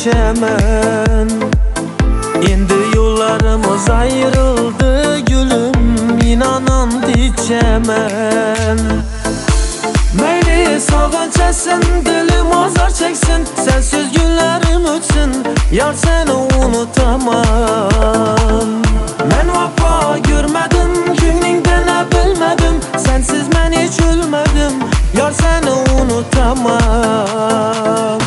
geçemem. Endi yollarımız ayrıldı gülüm, inanan diyeceğim. Meyli sağınçasın, dilim azar çeksin, sensiz günlerim ötsün, yar seni unutamam. Ben vapa görmedim, günlüğünde ne bilmedim, sensiz ben hiç ölmedim, yar seni unutamam.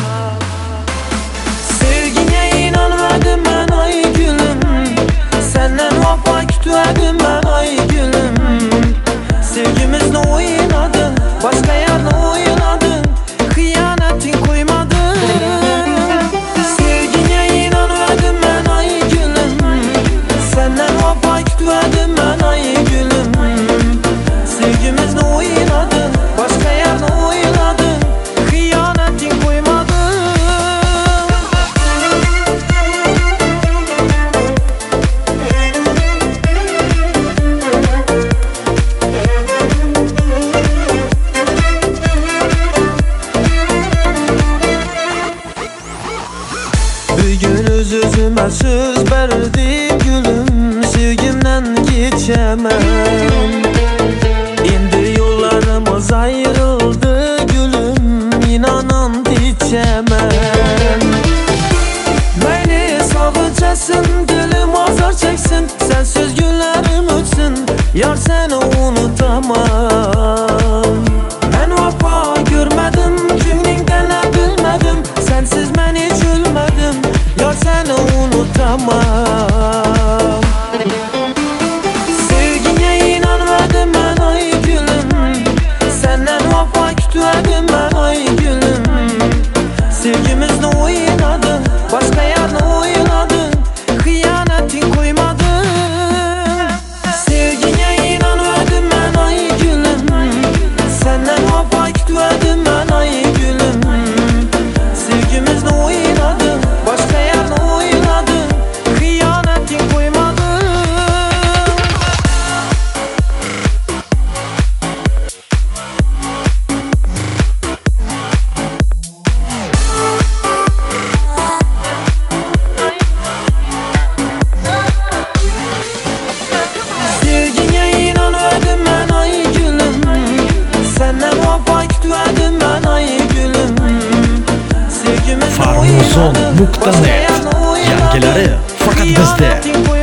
Sevgine inanmadım ben ay gülüm, senden vapa kütmedim ben ay gülüm. Sevgimizle oynadın, başka yerle oynadın, hıyanetin koymadın. Sevgine inanmadım ben ay gülüm, senden vapa kütmedim ben ay gülüm. Sevgimizle oynadın, başka yerle oynadın, hıyanetin koymadın. Bugün öz-özüme söz verdim gülüm, sevgimden geçemem. Endi yollarımız ayrıldı gülüm, inanan diyeceğim. Meyli sağınçasın, dilim azar çeksin, sensiz günlerim ötsün, yar seni unutamam. Ben vapa görmedim, günlüğünde ne bilmedim, sensiz ben hiç ölmedim, yar seni unutamam. Sevgine inanmadım ben ay gülüm, senden vapa kütmedim ben ay gülüm. Sevgimizle oynadın, başka yerle oynadın, hıyanetin koymadın. Sevgine inanmadım ben ay gülüm, senden vapa kütmedim ben ay gülüm. Sevgimizle oynadın, başka yerle oynadın, hıyanetin koymadın. Sevgine inanmadım ben ay gülüm, senden vapa kütmedim ben ay gülüm. Sevgimizle Farmuzon.net yangileri faqat bizda.